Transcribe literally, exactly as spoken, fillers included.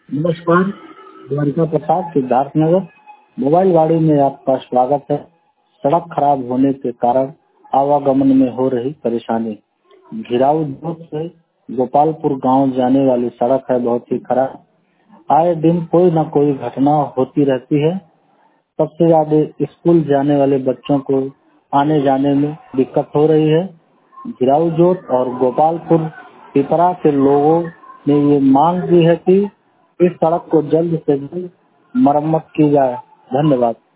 नमस्कार। द्वारिका प्रसाद, सिद्धार्थनगर। मोबाइल वाड़ी में आपका स्वागत है। सड़क खराब होने के कारण आवागमन में हो रही परेशानी। घिराऊ जोत से गोपालपुर गांव जाने वाली सड़क है बहुत ही खराब। आए दिन कोई न कोई घटना होती रहती है। सबसे ज्यादा स्कूल जाने वाले बच्चों को आने जाने में दिक्कत हो रही है। घिराऊ जोत और गोपालपुर पिपरा के लोगों ने ये मांग की है कि इस सड़क को जल्द से जल्द मरम्मत की जाए। धन्यवाद।